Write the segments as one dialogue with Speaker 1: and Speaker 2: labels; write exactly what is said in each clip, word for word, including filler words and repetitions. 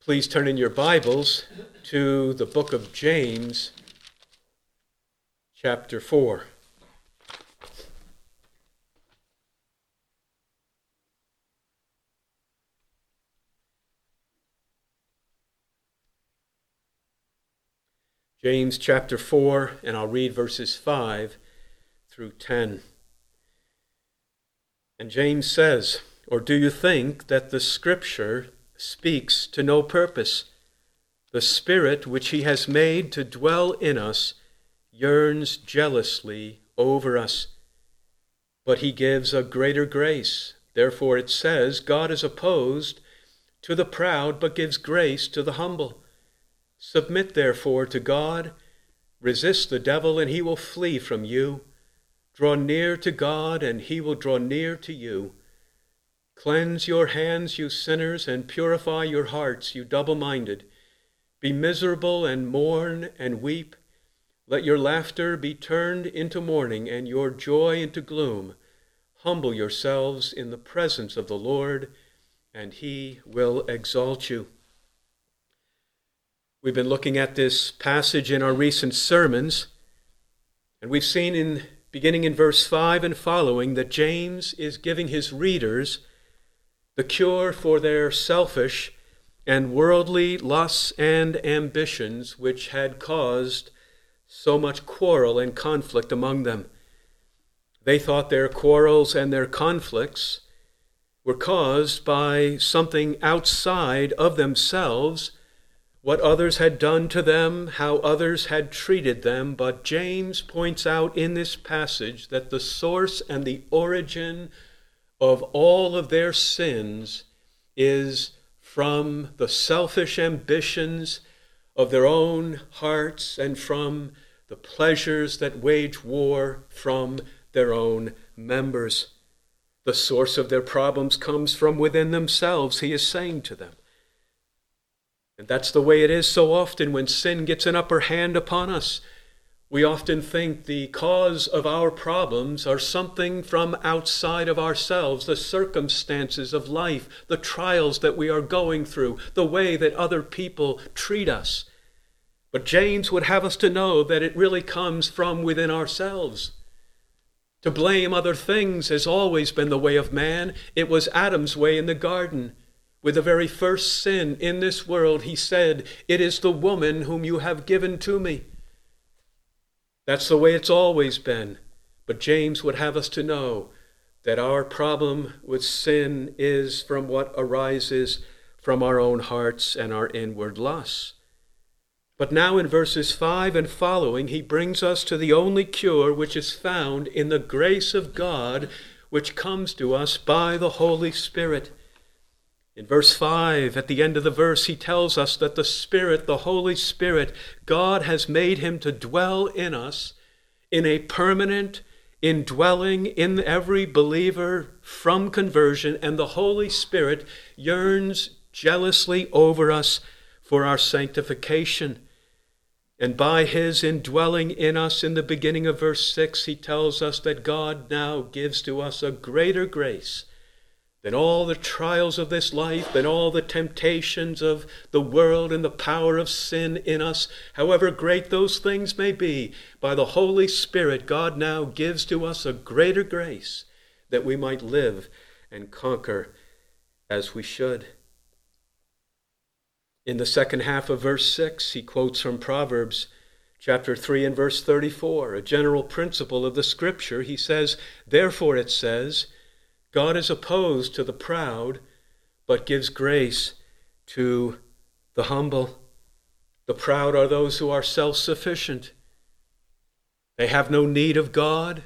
Speaker 1: Please turn in your Bibles to the book of James, chapter four. James chapter four, and I'll read verses five through ten. And James says, "Or do you think that the Scripture speaks to no purpose? The Spirit which he has made to dwell in us yearns jealously over us. But he gives a greater grace. Therefore it says, God is opposed to the proud, but gives grace to the humble. Submit therefore to God, resist the devil, and he will flee from you. Draw near to God, and he will draw near to you. Cleanse your hands, you sinners, and purify your hearts, you double-minded. Be miserable and mourn and weep. Let your laughter be turned into mourning and your joy into gloom. Humble yourselves in the presence of the Lord, and he will exalt you." We've been looking at this passage in our recent sermons, and we've seen in beginning in verse five and following that James is giving his readers the cure for their selfish and worldly lusts and ambitions which had caused so much quarrel and conflict among them. They thought their quarrels and their conflicts were caused by something outside of themselves, what others had done to them, how others had treated them. But James points out in this passage that the source and the origin of all of their sins is from the selfish ambitions of their own hearts and from the pleasures that wage war from their own members. The source of their problems comes from within themselves, he is saying to them. And that's the way it is so often when sin gets an upper hand upon us. We often think the cause of our problems are something from outside of ourselves, the circumstances of life, the trials that we are going through, the way that other people treat us. But James would have us to know that it really comes from within ourselves. To blame other things has always been the way of man. It was Adam's way in the garden. With the very first sin in this world, he said, "It is the woman whom you have given to me." That's the way it's always been. But James would have us to know that our problem with sin is from what arises from our own hearts and our inward lusts. But now in verses five and following, he brings us to the only cure which is found in the grace of God, which comes to us by the Holy Spirit. In verse five, at the end of the verse, he tells us that the Spirit, the Holy Spirit, God has made him to dwell in us in a permanent indwelling in every believer from conversion, and the Holy Spirit yearns jealously over us for our sanctification. And by his indwelling in us in the beginning of verse six, he tells us that God now gives to us a greater grace than all the trials of this life, than all the temptations of the world and the power of sin in us, however great those things may be. By the Holy Spirit, God now gives to us a greater grace that we might live and conquer as we should. In the second half of verse six, he quotes from Proverbs chapter three and verse thirty-four, a general principle of the Scripture. He says, "Therefore," it says, "God is opposed to the proud, but gives grace to the humble." The proud are those who are self-sufficient. They have no need of God.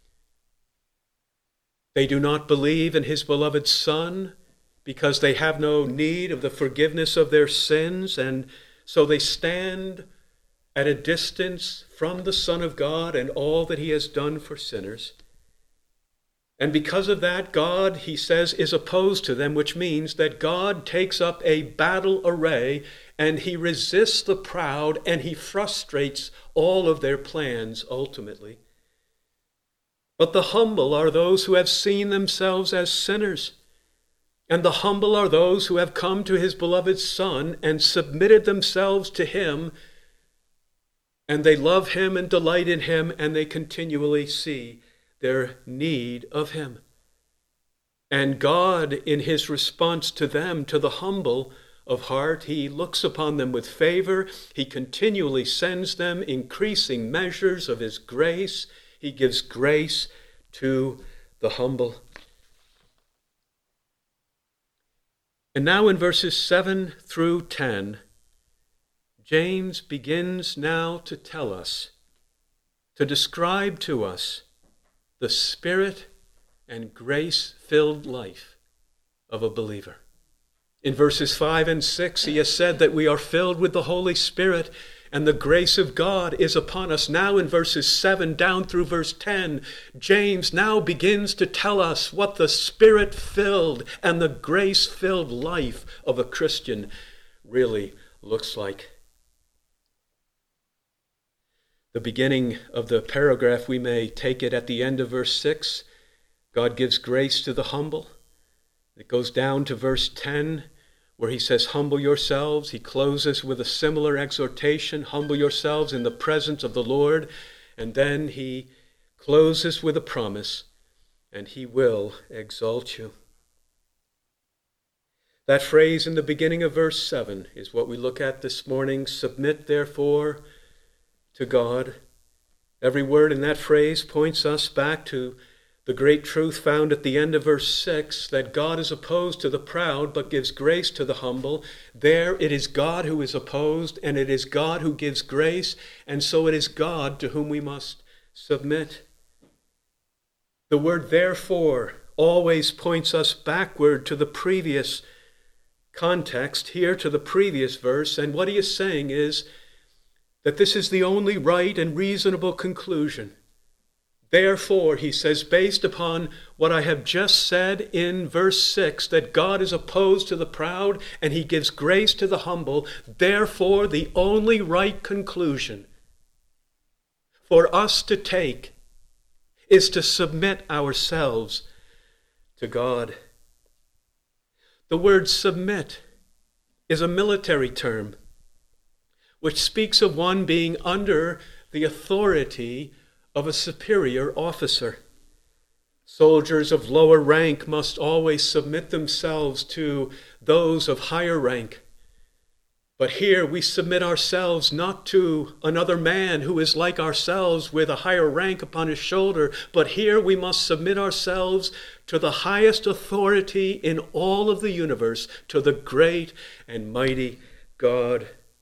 Speaker 1: They do not believe in his beloved Son because they have no need of the forgiveness of their sins, and so they stand at a distance from the Son of God and all that he has done for sinners. And because of that, God, he says, is opposed to them, which means that God takes up a battle array and he resists the proud and he frustrates all of their plans ultimately. But the humble are those who have seen themselves as sinners. And the humble are those who have come to his beloved Son and submitted themselves to him, and they love him and delight in him, and they continually see their need of him. And God, in his response to them, to the humble of heart, he looks upon them with favor. He continually sends them increasing measures of his grace. He gives grace to the humble. And now in verses seven through ten, James begins now to tell us, to describe to us the spirit and grace-filled life of a believer. In verses five and six, he has said that we are filled with the Holy Spirit and the grace of God is upon us. Now in verses seven down through verse ten, James now begins to tell us what the Spirit-filled and the grace-filled life of a Christian really looks like. The beginning of the paragraph, we may take it at the end of verse six. God gives grace to the humble. It goes down to verse ten, where he says, humble yourselves. He closes with a similar exhortation, humble yourselves in the presence of the Lord. And then he closes with a promise, and he will exalt you. That phrase in the beginning of verse seven is what we look at this morning. Submit, therefore, to God. Every word in that phrase points us back to the great truth found at the end of verse six, that God is opposed to the proud, but gives grace to the humble. There it is God who is opposed, and it is God who gives grace, and so it is God to whom we must submit. The word therefore always points us backward to the previous context, here to the previous verse, and what he is saying is that this is the only right and reasonable conclusion. Therefore, he says, based upon what I have just said in verse six, that God is opposed to the proud and he gives grace to the humble, therefore the only right conclusion for us to take is to submit ourselves to God. The word submit is a military term which speaks of one being under the authority of a superior officer. Soldiers of lower rank must always submit themselves to those of higher rank. But here we submit ourselves not to another man who is like ourselves with a higher rank upon his shoulder, but here we must submit ourselves to the highest authority in all of the universe, to the great and mighty God.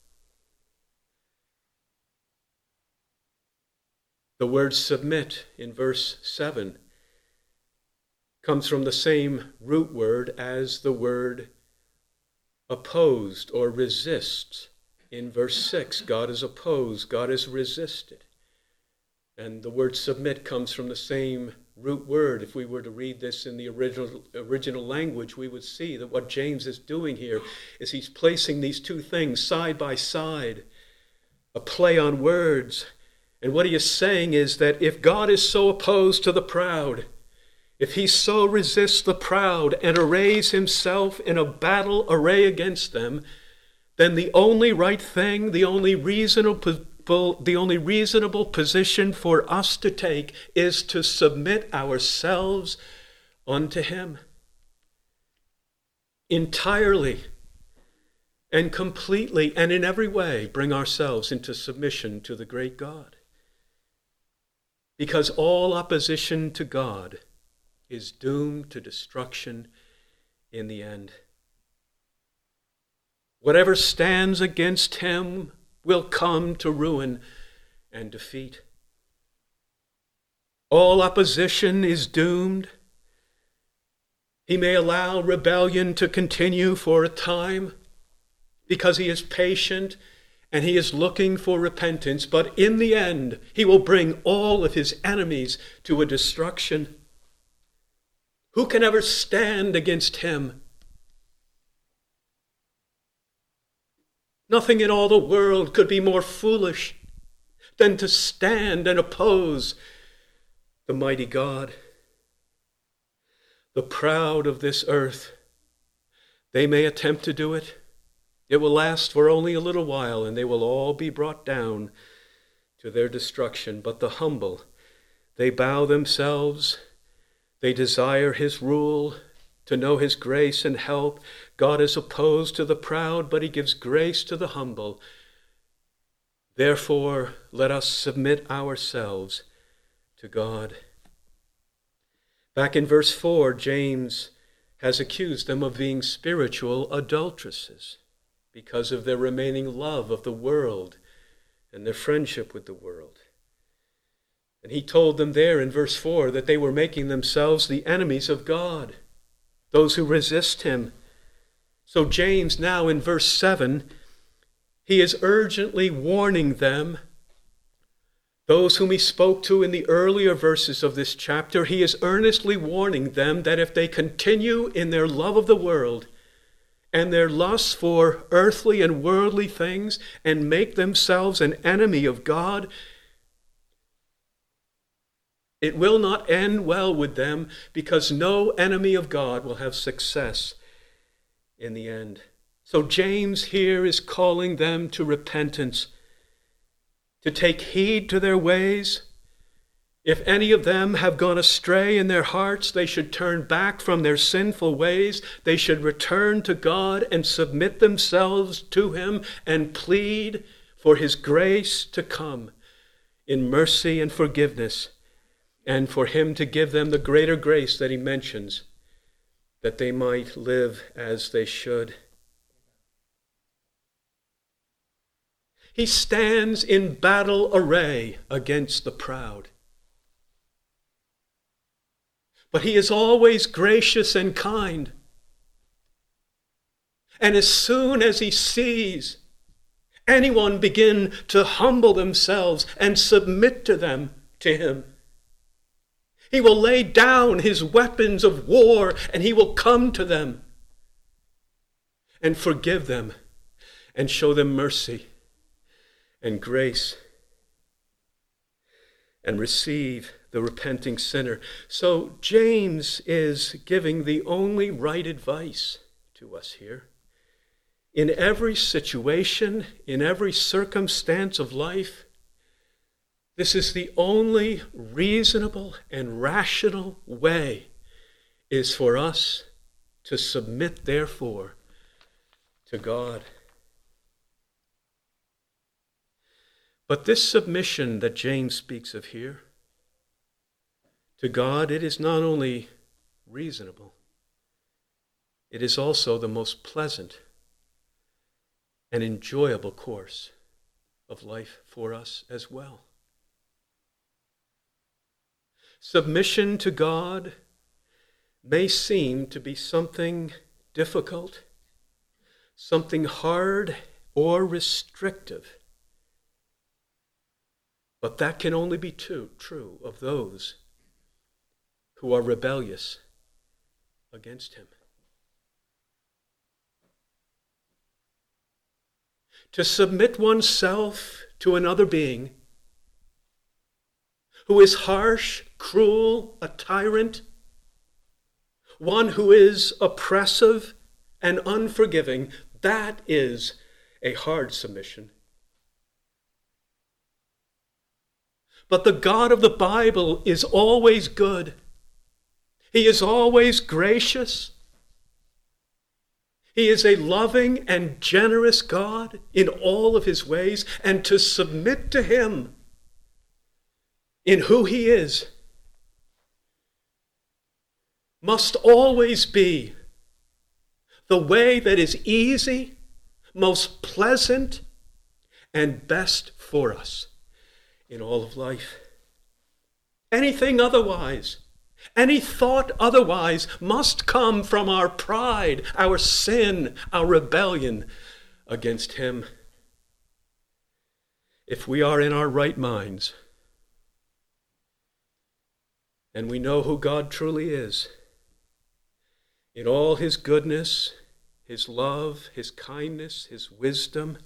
Speaker 1: The word submit in verse seven comes from the same root word as the word opposed or resist. In verse six, God is opposed, God is resisted. And the word submit comes from the same root word. If we were to read this in the original, original language, we would see that what James is doing here is he's placing these two things side by side, a play on words. And what he is saying is that if God is so opposed to the proud, if he so resists the proud and arrays himself in a battle array against them, then the only right thing, the only reasonable, the only reasonable position for us to take is to submit ourselves unto him entirely and completely and in every way bring ourselves into submission to the great God. Because all opposition to God is doomed to destruction in the end. Whatever stands against him will come to ruin and defeat. All opposition is doomed. He may allow rebellion to continue for a time because he is patient and he is looking for repentance, but in the end, he will bring all of his enemies to a destruction. Who can ever stand against him? Nothing in all the world could be more foolish than to stand and oppose the mighty God. The proud of this earth They may attempt to do it. It will last for only a little while, and they will all be brought down to their destruction. But the humble, they bow themselves. They desire his rule, to know his grace and help. God is opposed to the proud, but he gives grace to the humble. Therefore, let us submit ourselves to God. Back in verse four, James has accused them of being spiritual adulteresses because of their remaining love of the world and their friendship with the world. And he told them there in verse four that they were making themselves the enemies of God, those who resist him. So James now in verse seven, he is urgently warning them, those whom he spoke to in the earlier verses of this chapter, he is earnestly warning them that if they continue in their love of the world and their lust for earthly and worldly things and make themselves an enemy of God, it will not end well with them, because no enemy of God will have success in the end. So James here is calling them to repentance, to take heed to their ways. If any of them have gone astray in their hearts, they should turn back from their sinful ways. They should return to God and submit themselves to him and plead for his grace to come in mercy and forgiveness, and for him to give them the greater grace that he mentions, that they might live as they should. He stands in battle array against the proud. But he is always gracious and kind. And as soon as he sees anyone begin to humble themselves and submit to them, to him, he will lay down his weapons of war and he will come to them and forgive them and show them mercy and grace and receive the repenting sinner. So James is giving the only right advice to us here. In every situation, in every circumstance of life, this is the only reasonable and rational way, is for us to submit, therefore, to God. But this submission that James speaks of here, to God, it is not only reasonable, it is also the most pleasant and enjoyable course of life for us as well. Submission to God may seem to be something difficult, something hard or restrictive, but that can only be true, true of those who are rebellious against him. To submit oneself to another being who is harsh, cruel, a tyrant, one who is oppressive and unforgiving, that is a hard submission. But the God of the Bible is always good. He is always gracious. He is a loving and generous God in all of his ways, and to submit to him in who he is must always be the way that is easy, most pleasant, and best for us in all of life. Anything otherwise, any thought otherwise must come from our pride, our sin, our rebellion against him. If we are in our right minds, and we know who God truly is, in all his goodness, his love, his kindness, his wisdom,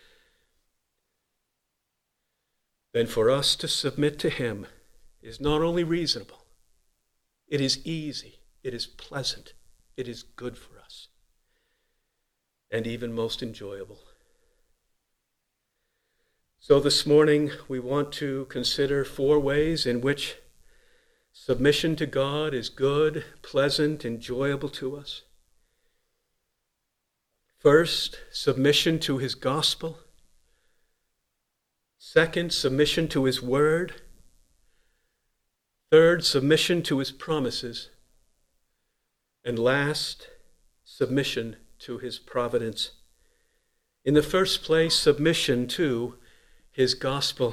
Speaker 1: then for us to submit to him is not only reasonable, it is easy, it is pleasant, it is good for us. and even most enjoyable. So this morning we want to consider four ways in which submission to God is good, pleasant, enjoyable to us. First, submission to his gospel. Second, submission to his word. Third, submission to his promises. And last, submission to his providence. In the first place, submission to his gospel.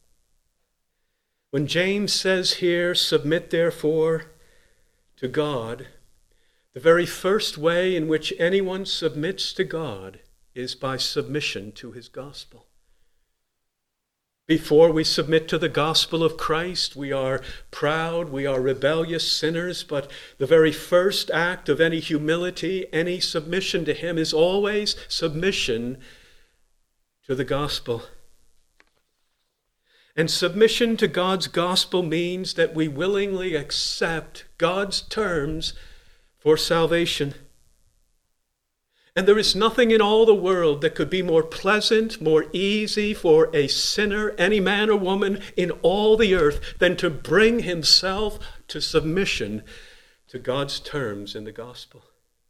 Speaker 1: When James says here, submit therefore to God, the very first way in which anyone submits to God is by submission to his gospel. Before we submit to the gospel of Christ, we are proud, we are rebellious sinners, but the very first act of any humility, any submission to him is always submission to the gospel. And submission to God's gospel means that we willingly accept God's terms for salvation. And there is nothing in all the world that could be more pleasant, more easy for a sinner, any man or woman in all the earth, than to bring himself to submission to God's terms in the gospel.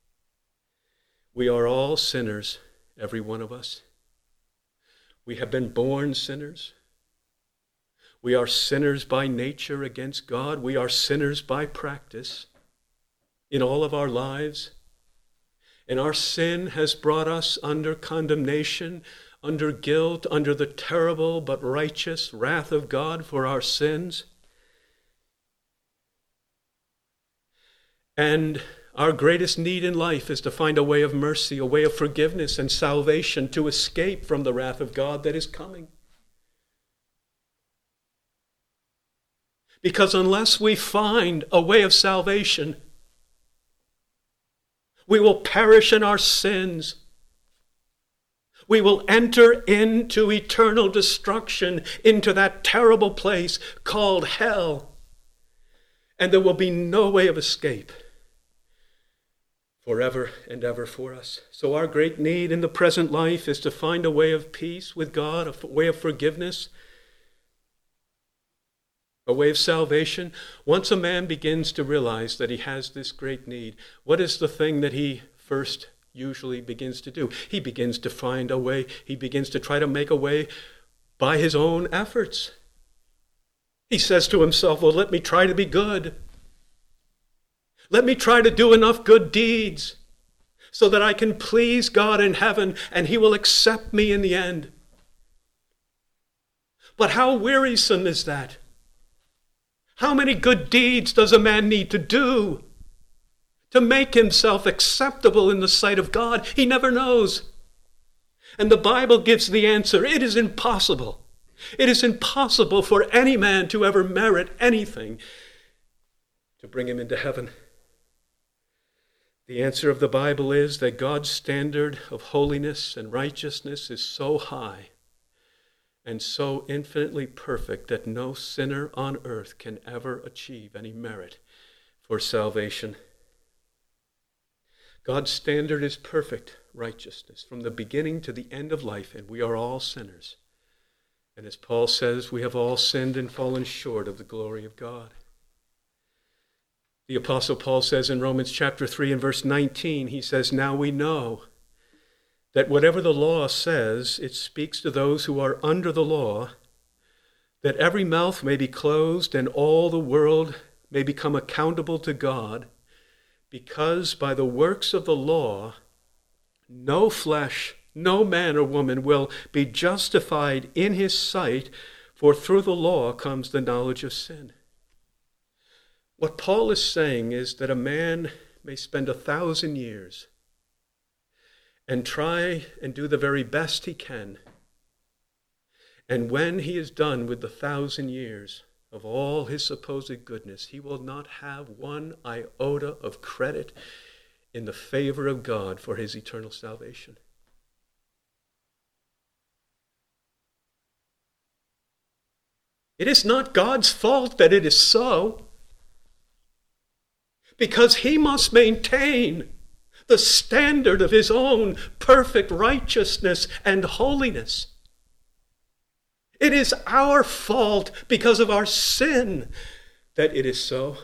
Speaker 1: We are all sinners, every one of us. We have been born sinners. We are sinners by nature against God. We are sinners by practice in all of our lives. And our sin has brought us under condemnation, under guilt, under the terrible but righteous wrath of God for our sins. And our greatest need in life is to find a way of mercy, a way of forgiveness and salvation to escape from the wrath of God that is coming. Because unless we find a way of salvation, we will perish in our sins. We will enter into eternal destruction, into that terrible place called hell. And there will be no way of escape forever and ever for us. So our great need in the present life is to find a way of peace with God, a way of forgiveness, a way of salvation. Once a man begins to realize that he has this great need, what is the thing that he first usually begins to do? He begins to find a way. He begins to try to make a way by his own efforts. He says to himself, well, let me try to be good. Let me try to do enough good deeds so that I can please God in heaven and he will accept me in the end. But how wearisome is that? How many good deeds does a man need to do to make himself acceptable in the sight of God? He never knows. And the Bible gives the answer. It is impossible. It is impossible for any man to ever merit anything to bring him into heaven. The answer of the Bible is that God's standard of holiness and righteousness is so high and so infinitely perfect that no sinner on earth can ever achieve any merit for salvation. God's standard is perfect righteousness from the beginning to the end of life, and we are all sinners. And as Paul says, we have all sinned and fallen short of the glory of God. The Apostle Paul says in Romans chapter three and verse nineteen, he says, now we know that whatever the law says, it speaks to those who are under the law, that every mouth may be closed and all the world may become accountable to God, because by the works of the law, no flesh, no man or woman will be justified in his sight, for through the law comes the knowledge of sin. What Paul is saying is that a man may spend a thousand years and try and do the very best he can. And when he is done with the thousand years of all his supposed goodness, he will not have one iota of credit in the favor of God for his eternal salvation. It is not God's fault that it is so, because he must maintain the standard of his own perfect righteousness and holiness. It is our fault because of our sin that it is so.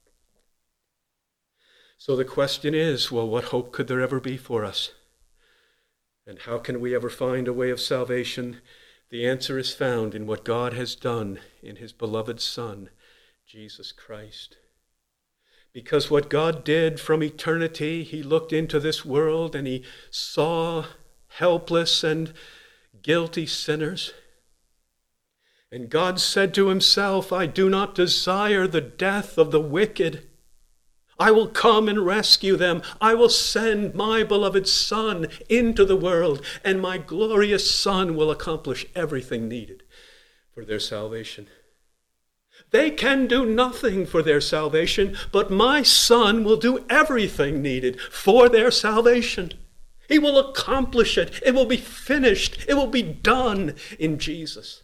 Speaker 1: So the question is, well, what hope could there ever be for us? And how can we ever find a way of salvation? The answer is found in what God has done in his beloved Son, Jesus Christ. Because what God did from eternity, he looked into this world and he saw helpless and guilty sinners. And God said to himself, I do not desire the death of the wicked. I will come and rescue them. I will send my beloved Son into the world, and my glorious Son will accomplish everything needed for their salvation. They can do nothing for their salvation, but my Son will do everything needed for their salvation. He will accomplish it. It will be finished. It will be done in Jesus.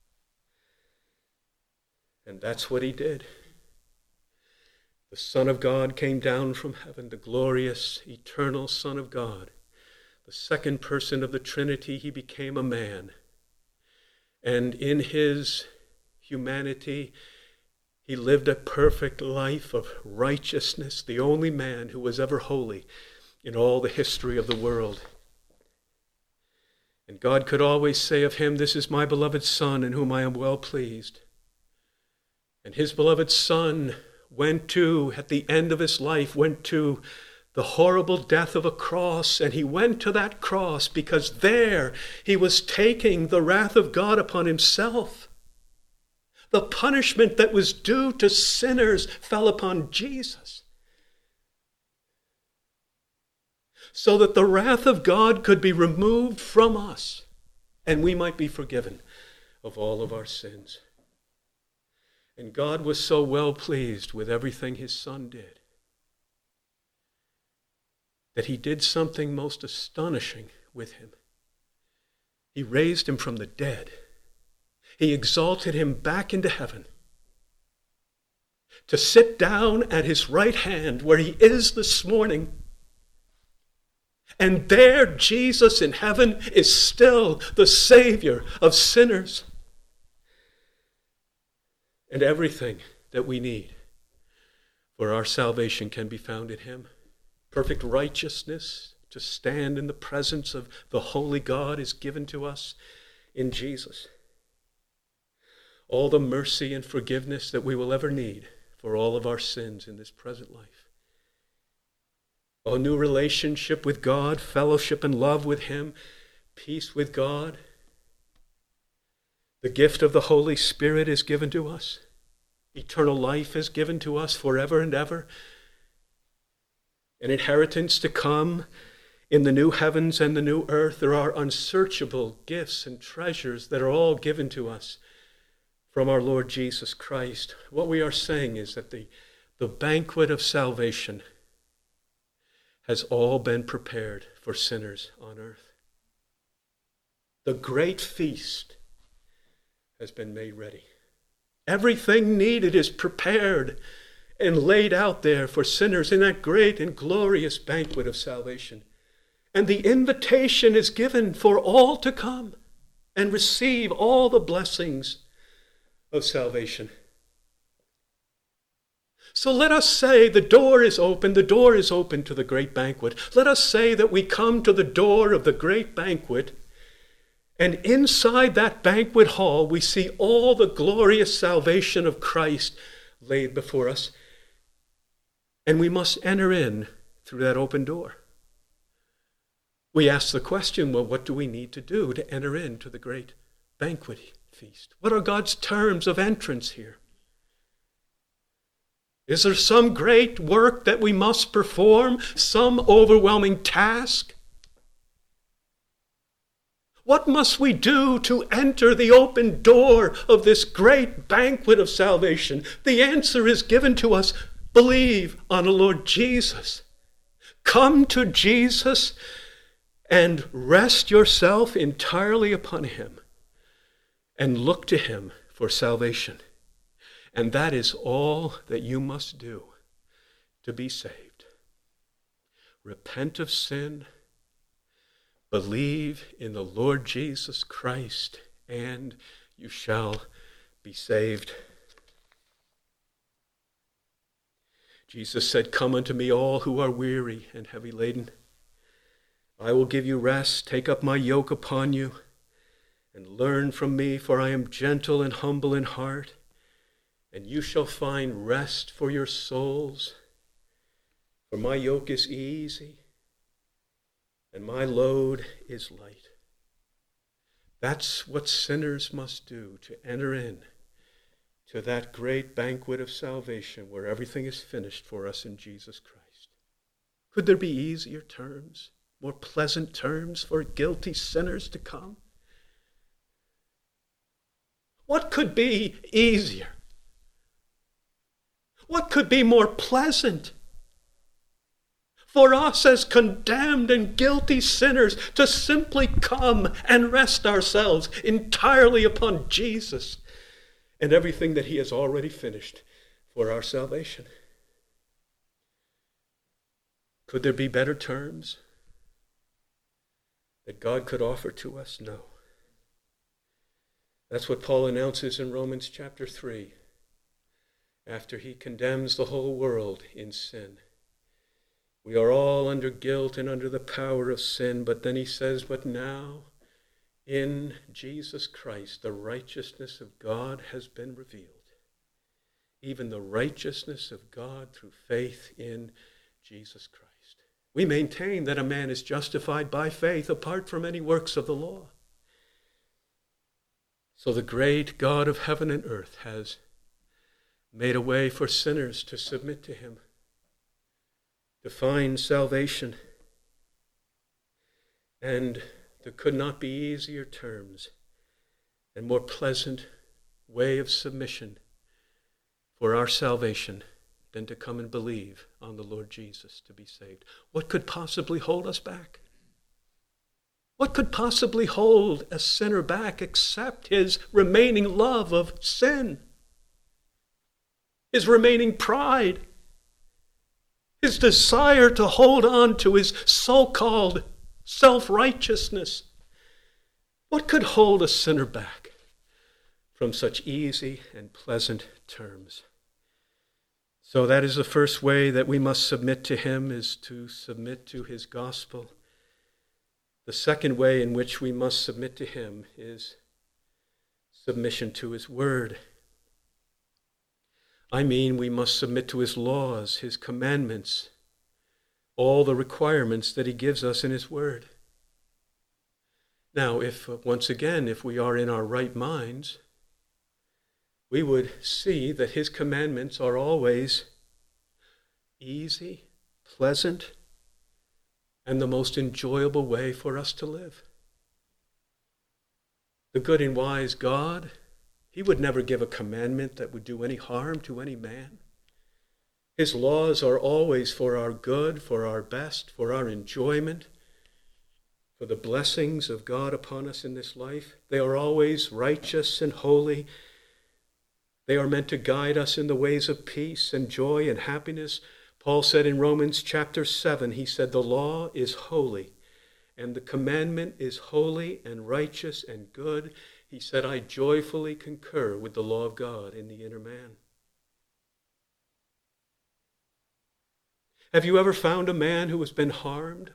Speaker 1: And that's what he did. The Son of God came down from heaven, the glorious, eternal Son of God. The second person of the Trinity, he became a man. And in his humanity, he lived a perfect life of righteousness, the only man who was ever holy in all the history of the world. And God could always say of him, this is my beloved Son in whom I am well pleased. And his beloved Son went to, at the end of his life, went to the horrible death of a cross. And he went to that cross because there he was taking the wrath of God upon himself. The punishment that was due to sinners fell upon Jesus, so that the wrath of God could be removed from us and we might be forgiven of all of our sins. And God was so well pleased with everything his Son did that he did something most astonishing with him. He raised him from the dead. He exalted him back into heaven to sit down at his right hand where he is this morning. And there Jesus in heaven is still the Savior of sinners. And everything that we need for our salvation can be found in him. Perfect righteousness to stand in the presence of the holy God is given to us in Jesus. All the mercy and forgiveness that we will ever need for all of our sins in this present life. A new relationship with God, fellowship and love with him, peace with God. The gift of the Holy Spirit is given to us. Eternal life is given to us forever and ever. An inheritance to come in the new heavens and the new earth. There are unsearchable gifts and treasures that are all given to us from our Lord Jesus Christ. What we are saying is that the, the banquet of salvation has all been prepared for sinners on earth. The great feast has been made ready. Everything needed is prepared and laid out there for sinners in that great and glorious banquet of salvation. And the invitation is given for all to come and receive all the blessings of salvation. So let us say the door is open, the door is open to the great banquet. Let us say that we come to the door of the great banquet, and inside that banquet hall we see all the glorious salvation of Christ laid before us. And we must enter in through that open door. We ask the question, well, what do we need to do to enter into the great banquet feast? What are God's terms of entrance here? Is there some great work that we must perform? Some overwhelming task? What must we do to enter the open door of this great banquet of salvation? The answer is given to us. Believe on the Lord Jesus. Come to Jesus and rest yourself entirely upon him and look to him for salvation. And that is all that you must do to be saved. repent of sin, believe in the Lord Jesus Christ, and you shall be saved. Jesus said, "Come unto me, all who are weary and heavy laden. I will give you rest. Take up my yoke upon you and learn from me, for I am gentle and humble in heart, and you shall find rest for your souls. For my yoke is easy and my load is light." That's what sinners must do to enter in to that great banquet of salvation where everything is finished for us in Jesus Christ. Could there be easier terms, more pleasant terms for guilty sinners to come? What could be easier? What could be more pleasant for us as condemned and guilty sinners to simply come and rest ourselves entirely upon Jesus and everything that he has already finished for our salvation? Could there be better terms that God could offer to us? No. That's what Paul announces in Romans chapter three, after he condemns the whole world in sin. We are all under guilt and under the power of sin, but then he says, but now in Jesus Christ, the righteousness of God has been revealed. Even the righteousness of God through faith in Jesus Christ. We maintain that a man is justified by faith apart from any works of the law. So the great God of heaven and earth has made a way for sinners to submit to him, to find salvation. And there could not be easier terms and more pleasant way of submission for our salvation than to come and believe on the Lord Jesus to be saved. What could possibly hold us back? What could possibly hold a sinner back except his remaining love of sin, his remaining pride, his desire to hold on to his so-called self-righteousness? What could hold a sinner back from such easy and pleasant terms? So that is the first way that we must submit to him, is to submit to his gospel. The second way in which we must submit to him is submission to his word. I mean, we must submit to his laws, his commandments, all the requirements that he gives us in his word. Now, if, once again, if we are in our right minds, we would see that his commandments are always easy, pleasant, and the most enjoyable way for us to live. The good and wise God, he would never give a commandment that would do any harm to any man. His laws are always for our good, for our best, for our enjoyment, for the blessings of God upon us in this life. They are always righteous and holy. They are meant to guide us in the ways of peace and joy and happiness. Paul said in Romans chapter seven, he said, the law is holy, and the commandment is holy and righteous and good. He said, I joyfully concur with the law of God in the inner man. Have you ever found a man who has been harmed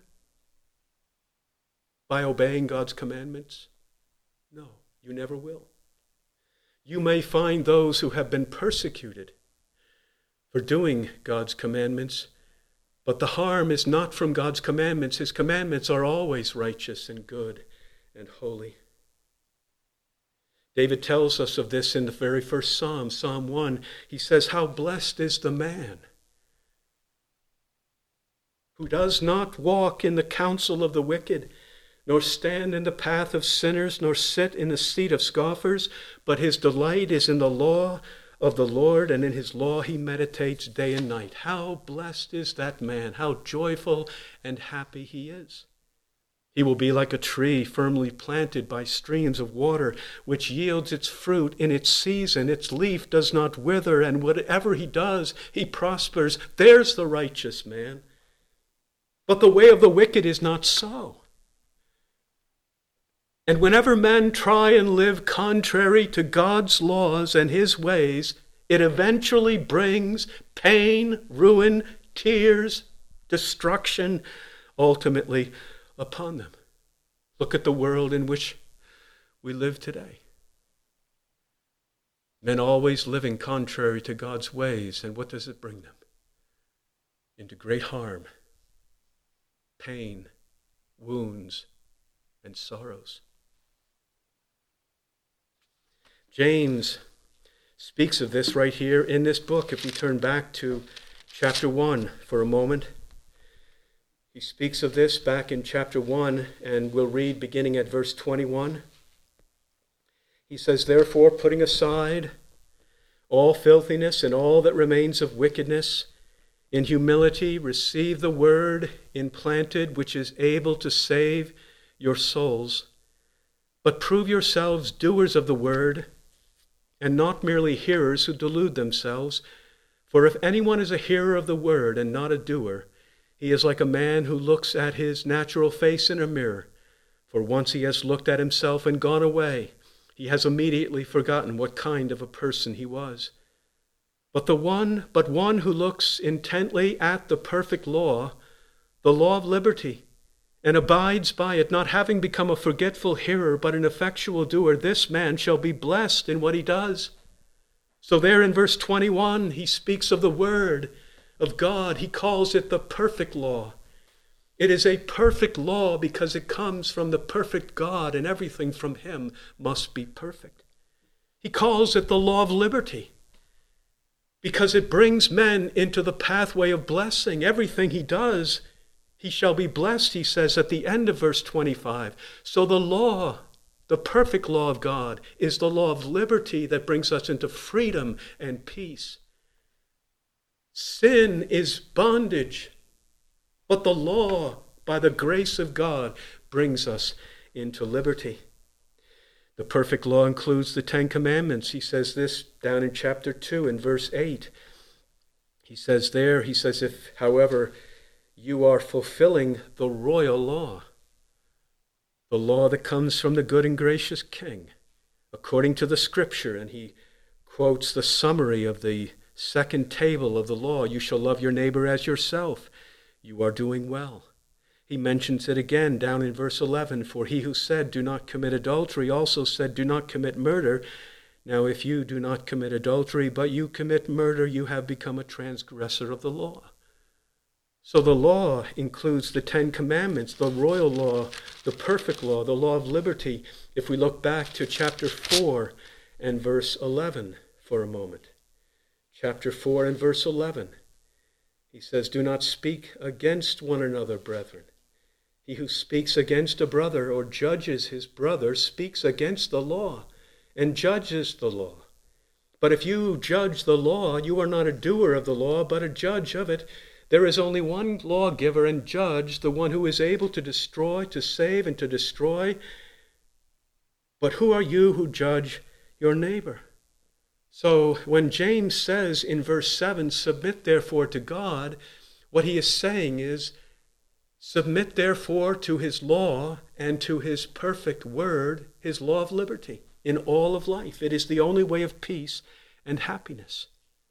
Speaker 1: by obeying God's commandments? No, you never will. You may find those who have been persecuted for doing God's commandments, but the harm is not from God's commandments. His commandments are always righteous and good and holy. David tells us of this in the very first Psalm, Psalm one. He says, how blessed is the man who does not walk in the counsel of the wicked, nor stand in the path of sinners, nor sit in the seat of scoffers, but his delight is in the law of the Lord, and in his law he meditates day and night. How blessed is that man, how joyful and happy he is. He will be like a tree firmly planted by streams of water, which yields its fruit in its season. Its leaf does not wither, and whatever he does, he prospers. There's the righteous man. But the way of the wicked is not so. And whenever men try and live contrary to God's laws and his ways, it eventually brings pain, ruin, tears, destruction, ultimately upon them. Look at the world in which we live today. Men always living contrary to God's ways, and what does it bring them? Into great harm, pain, wounds, and sorrows. James speaks of this right here in this book. If we turn back to chapter one for a moment, he speaks of this back in chapter one, and we'll read beginning at verse twenty-one. He says, "Therefore, putting aside all filthiness and all that remains of wickedness, in humility receive the word implanted, which is able to save your souls. But prove yourselves doers of the word, and not merely hearers who delude themselves. For if anyone is a hearer of the word and not a doer, he is like a man who looks at his natural face in a mirror. For once he has looked at himself and gone away, he has immediately forgotten what kind of a person he was. But the one, but one who looks intently at the perfect law, the law of liberty, and abides by it, not having become a forgetful hearer, but an effectual doer, this man shall be blessed in what he does." So there in verse twenty-one, he speaks of the word of God. He calls it the perfect law. It is a perfect law because it comes from the perfect God, and everything from him must be perfect. He calls it the law of liberty because it brings men into the pathway of blessing. Everything he does, he shall be blessed, he says at the end of verse twenty-five. So the law, the perfect law of God, is the law of liberty that brings us into freedom and peace. Sin is bondage, but the law, by the grace of God, brings us into liberty. The perfect law includes the Ten Commandments. He says this down in chapter two in verse eight. He says there, he says, if, however, you are fulfilling the royal law, the law that comes from the good and gracious King, according to the Scripture, and he quotes the summary of the second table of the law, you shall love your neighbor as yourself. You are doing well. He mentions it again down in verse eleven, for he who said, do not commit adultery, also said, do not commit murder. Now if you do not commit adultery, but you commit murder, you have become a transgressor of the law. So the law includes the Ten Commandments, the royal law, the perfect law, the law of liberty. If we look back to chapter four and verse eleven for a moment. Chapter four and verse eleven. He says, do not speak against one another, brethren. He who speaks against a brother or judges his brother speaks against the law and judges the law. But if you judge the law, you are not a doer of the law, but a judge of it. There is only one lawgiver and judge, the one who is able to destroy, to save, and to destroy. But who are you who judge your neighbor? So when James says in verse seven, submit therefore to God, what he is saying is, submit therefore to his law and to his perfect word, his law of liberty in all of life. It is the only way of peace and happiness.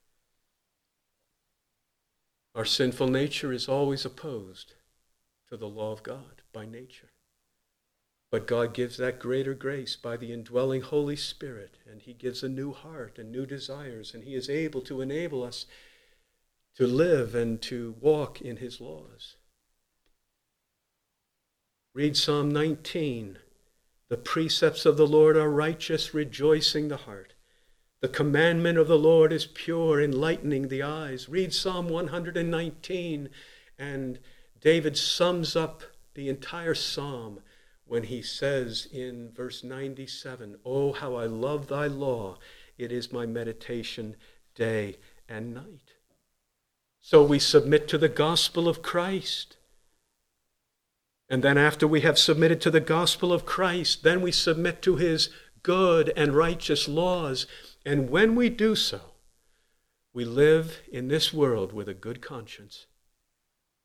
Speaker 1: Our sinful nature is always opposed to the law of God by nature. But God gives that greater grace by the indwelling Holy Spirit, and he gives a new heart and new desires, and he is able to enable us to live and to walk in his laws. Read Psalm nineteen. The precepts of the Lord are righteous, rejoicing the heart. The commandment of the Lord is pure, enlightening the eyes. Read Psalm one hundred nineteen, and David sums up the entire psalm when he says in verse ninety-seven, oh, how I love thy law. It is my meditation day and night. So we submit to the gospel of Christ. And then after we have submitted to the gospel of Christ, then we submit to his good and righteous laws. And when we do so, we live in this world with a good conscience.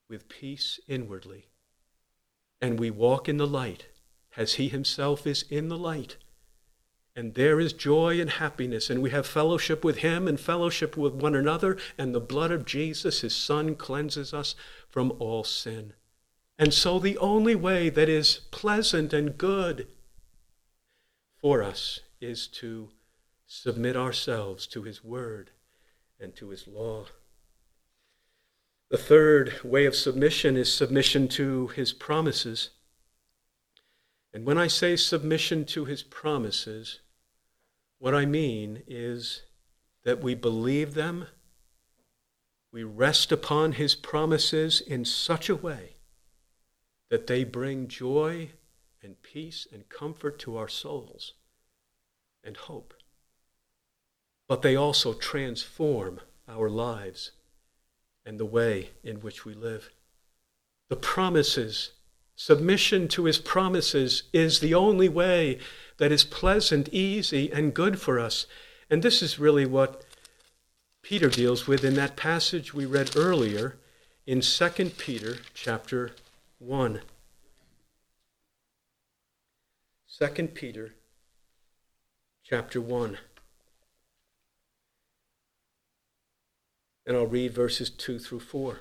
Speaker 1: with peace inwardly. And we walk in the light, as he himself is in the light. And there is joy and happiness, and we have fellowship with him and fellowship with one another, and the blood of Jesus, his Son, cleanses us from all sin. And so the only way that is pleasant and good for us is to submit ourselves to his word and to his law. The third way of submission is submission to his promises. And when I say submission to his promises, what I mean is that we believe them, we rest upon his promises in such a way that they bring joy and peace and comfort to our souls and hope. But they also transform our lives and the way in which we live. The promises, submission to his promises, is the only way that is pleasant, easy, and good for us. And this is really what Peter deals with in that passage we read earlier in Second Peter chapter one. Second Peter chapter one. And I'll read verses two through four.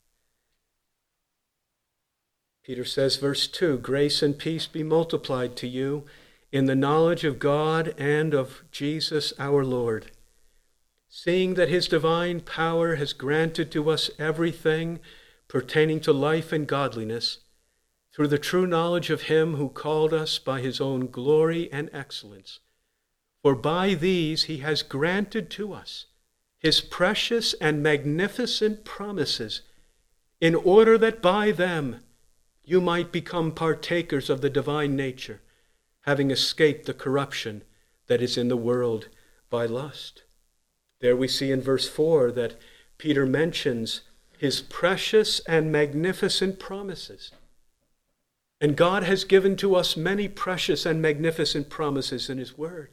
Speaker 1: Peter says, verse two, "Grace and peace be multiplied to you in the knowledge of God and of Jesus our Lord, seeing that his divine power has granted to us everything pertaining to life and godliness, through the true knowledge of him who called us by his own glory and excellence. For by these he has granted to us his precious and magnificent promises, in order that by them you might become partakers of the divine nature, having escaped the corruption that is in the world by lust." There we see in verse four that Peter mentions his precious and magnificent promises. And God has given to us many precious and magnificent promises in his word.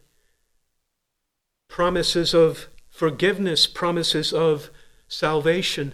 Speaker 1: Promises of forgiveness, promises of salvation,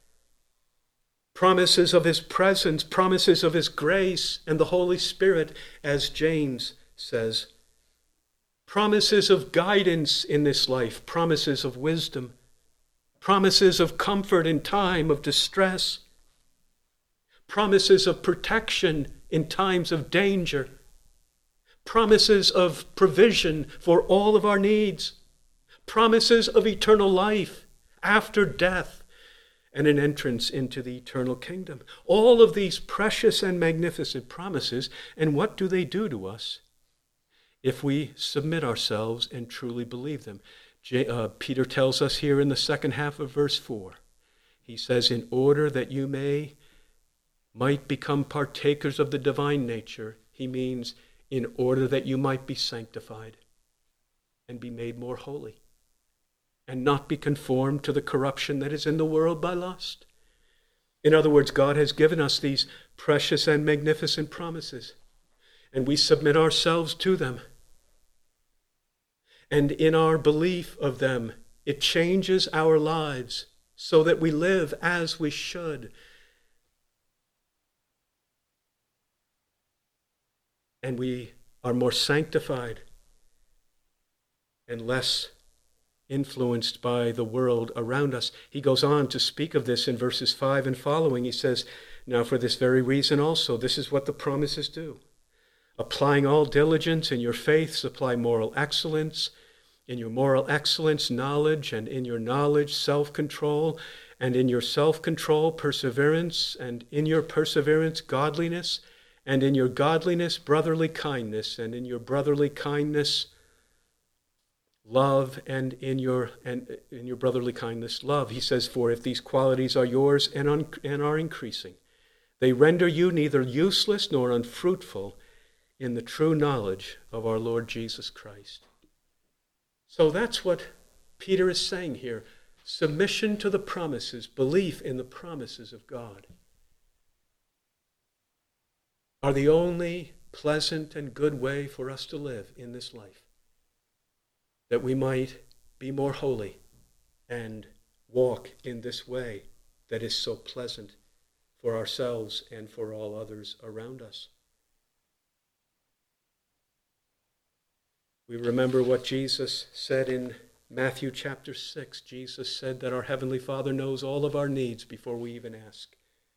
Speaker 1: promises of his presence, promises of his grace and the Holy Spirit, as James says. Promises of guidance in this life, promises of wisdom, promises of comfort in time of distress, promises of protection in times of danger, promises of provision for all of our needs, promises of eternal life after death, and an entrance into the eternal kingdom. All of these precious and magnificent promises, and what do they do to us if we submit ourselves and truly believe them? J- uh, Peter tells us here in the second half of verse four, he says, in order that you may, might become partakers of the divine nature. He means in order that you might be sanctified and be made more holy, and not be conformed to the corruption that is in the world by lust. In other words, God has given us these precious and magnificent promises, and we submit ourselves to them. And in our belief of them, it changes our lives so that we live as we should. And we are more sanctified and less influenced by the world around us. He goes on to speak of this in verses five and following. He says, now for this very reason also, this is what the promises do. Applying all diligence, in your faith supply moral excellence, in your moral excellence knowledge, and in your knowledge self-control, and in your self-control perseverance, and in your perseverance godliness, and in your godliness brotherly kindness, and in your brotherly kindness love, and in your and in your brotherly kindness love. He says, for if these qualities are yours and, un, and are increasing, they render you neither useless nor unfruitful in the true knowledge of our Lord Jesus Christ. So that's what Peter is saying here. Submission to the promises, belief in the promises of God, are the only pleasant and good way for us to live in this life, that we might be more holy and walk in this way that is so pleasant for ourselves and for all others around us. We remember what Jesus said in Matthew chapter six. Jesus said that our Heavenly Father knows all of our needs before we even ask.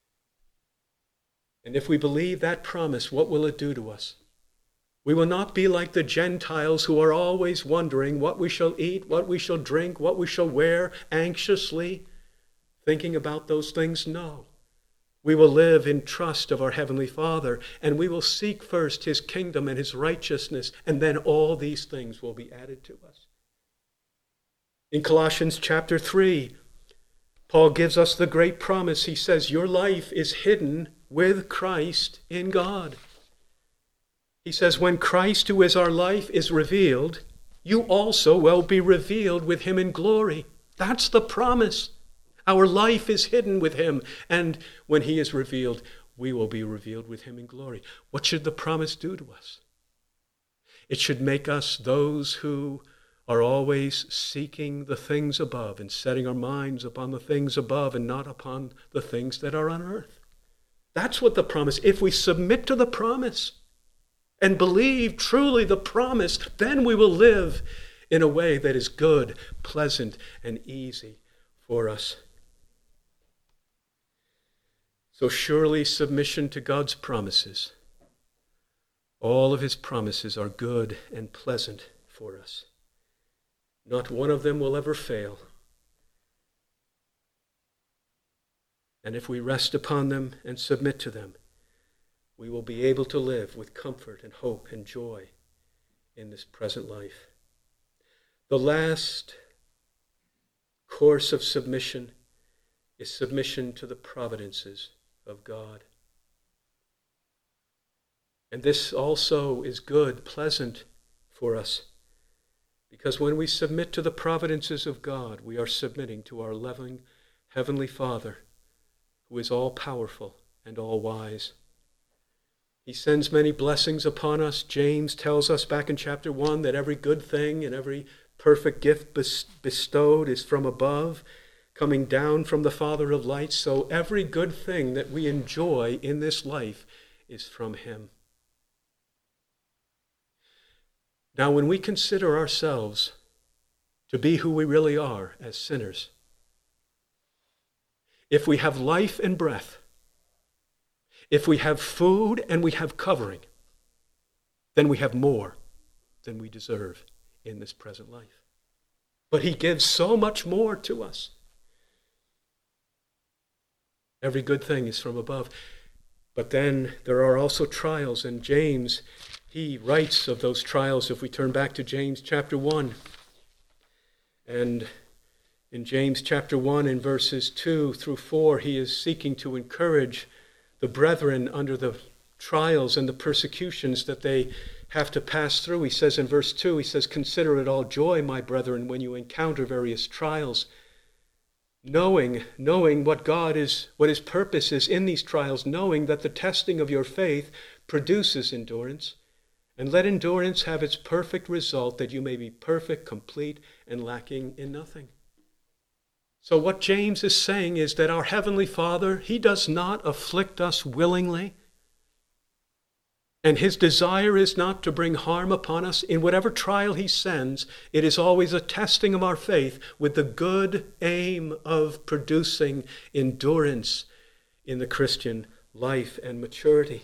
Speaker 1: And if we believe that promise, what will it do to us? We will not be like the Gentiles who are always wondering what we shall eat, what we shall drink, what we shall wear, anxiously thinking about those things. No. We will live in trust of our Heavenly Father, and we will seek first His kingdom and His righteousness, and then all these things will be added to us. In Colossians chapter three, Paul gives us the great promise. He says, your life is hidden with Christ in God. He says, when Christ, who is our life, is revealed, you also will be revealed with Him in glory. That's the promise. Our life is hidden with Him, and when He is revealed, we will be revealed with Him in glory. What should the promise do to us? It should make us those who are always seeking the things above and setting our minds upon the things above and not upon the things that are on earth. That's what the promise, if we submit to the promise and believe truly the promise, then we will live in a way that is good, pleasant, and easy for us. So surely submission to God's promises, all of His promises are good and pleasant for us. Not one of them will ever fail. And if we rest upon them and submit to them, we will be able to live with comfort and hope and joy in this present life. The last course of submission is submission to the providences of God. And this also is good, pleasant for us, because when we submit to the providences of God, we are submitting to our loving Heavenly Father, who is all-powerful and all-wise. He sends many blessings upon us. James tells us back in chapter one that every good thing and every perfect gift bestowed is from above, coming down from the Father of lights. So every good thing that we enjoy in this life is from Him. Now, when we consider ourselves to be who we really are as sinners, if we have life and breath, if we have food and we have covering, then we have more than we deserve in this present life. But He gives so much more to us. Every good thing is from above. But then there are also trials, and James, he writes of those trials. If we turn back to James chapter one, and in James chapter one, in verses two through four, he is seeking to encourage the brethren under the trials and the persecutions that they have to pass through. He says in verse two, he says, "Consider it all joy, my brethren, when you encounter various trials, knowing, knowing what God is, what His purpose is in these trials, knowing that the testing of your faith produces endurance. And let endurance have its perfect result, that you may be perfect, complete, and lacking in nothing." So what James is saying is that our Heavenly Father, He does not afflict us willingly. And His desire is not to bring harm upon us. In whatever trial He sends, it is always a testing of our faith with the good aim of producing endurance in the Christian life and maturity.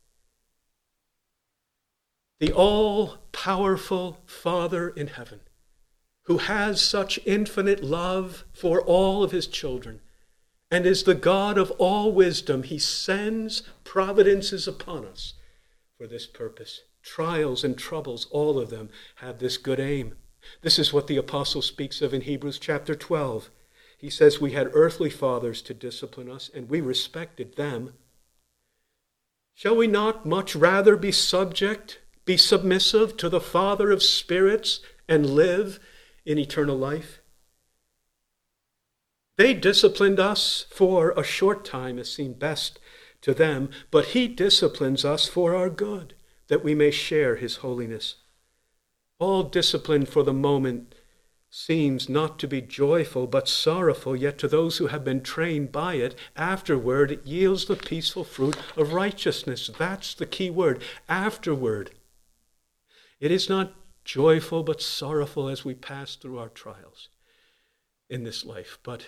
Speaker 1: The all-powerful Father in heaven, who has such infinite love for all of His children, and is the God of all wisdom, He sends providences upon us for this purpose. Trials and troubles, all of them have this good aim. This is what the apostle speaks of in Hebrews chapter twelve. He says, "We had earthly fathers to discipline us, and we respected them. Shall we not much rather be subject, be submissive to the Father of spirits and live in eternal life? They disciplined us for a short time as seemed best to them, but He disciplines us for our good, that we may share His holiness. All discipline for the moment seems not to be joyful but sorrowful, yet to those who have been trained by it, afterward it yields the peaceful fruit of righteousness. That's the key word, afterward. It is not joyful but sorrowful as we pass through our trials in this life, but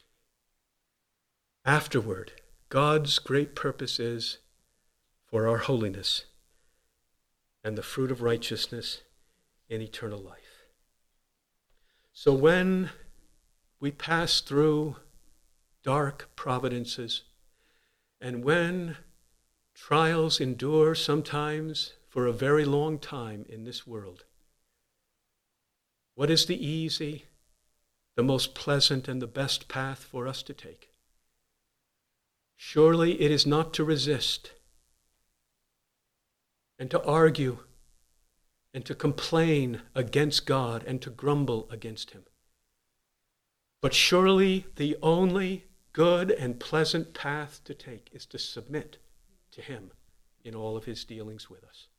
Speaker 1: afterward, God's great purpose is for our holiness and the fruit of righteousness in eternal life. So when we pass through dark providences, and when trials endure sometimes for a very long time in this world, what is the easy, the most pleasant, and the best path for us to take? Surely it is not to resist and to argue and to complain against God and to grumble against him. But surely the only good and pleasant path to take is to submit to him in all of his dealings with us.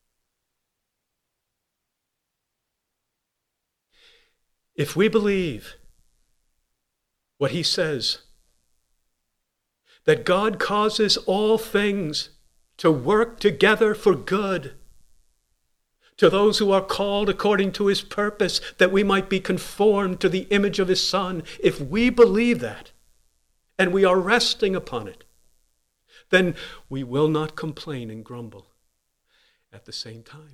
Speaker 1: If we believe what he says, that God causes all things to work together for good to those who are called according to his purpose, that we might be conformed to the image of his Son, if we believe that, and we are resting upon it, then we will not complain and grumble at the same time.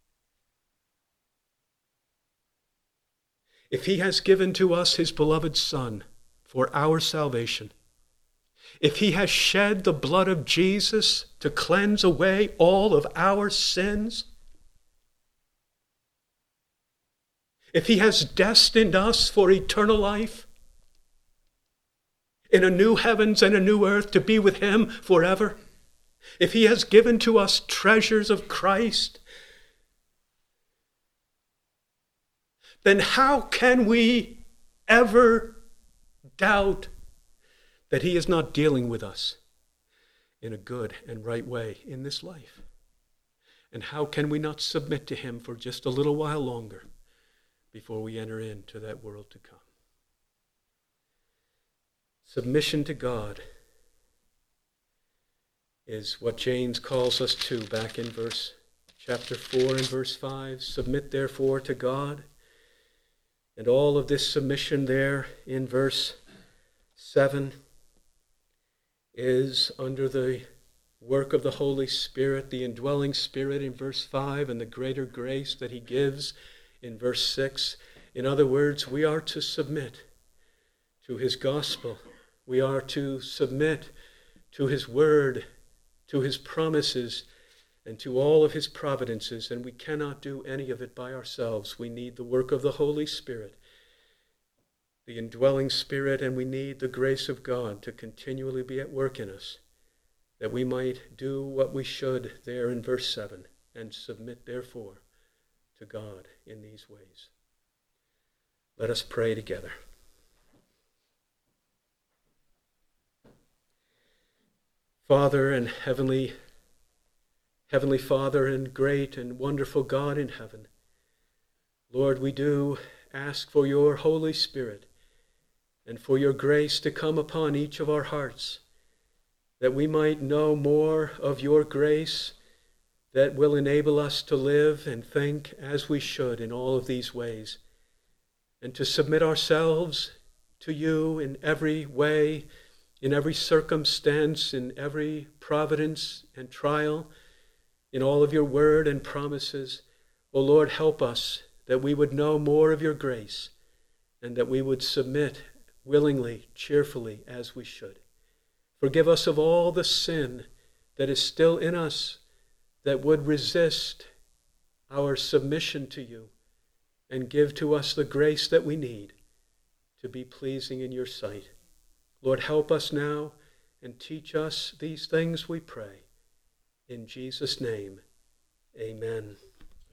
Speaker 1: If he has given to us his beloved Son for our salvation, if he has shed the blood of Jesus to cleanse away all of our sins, if he has destined us for eternal life, in a new heavens and a new earth to be with him forever, if he has given to us treasures of Christ, then how can we ever doubt that he is not dealing with us in a good and right way in this life? And how can we not submit to him for just a little while longer before we enter into that world to come? Submission to God is what James calls us to back in verse chapter four and verse five. Submit therefore to God. And all of this submission there in verse seven is under the work of the Holy Spirit, the indwelling Spirit in verse five, and the greater grace that he gives in verse six. In other words, we are to submit to his gospel. We are to submit to his word, to his promises, and to all of his providences. And we cannot do any of it by ourselves. We need the work of the Holy Spirit, the indwelling Spirit, and we need the grace of God to continually be at work in us, that we might do what we should there in verse seven, and submit therefore to God in these ways. Let us pray together. Father and heavenly, heavenly Father and great and wonderful God in heaven, Lord, we do ask for your Holy Spirit and for your grace to come upon each of our hearts, that we might know more of your grace that will enable us to live and think as we should in all of these ways, and to submit ourselves to you in every way, in every circumstance, in every providence and trial, in all of your word and promises. O Lord, help us that we would know more of your grace, and that we would submit willingly, cheerfully, as we should. Forgive us of all the sin that is still in us that would resist our submission to you, and give to us the grace that we need to be pleasing in your sight. Lord, help us now and teach us these things, we pray. In Jesus' name, amen.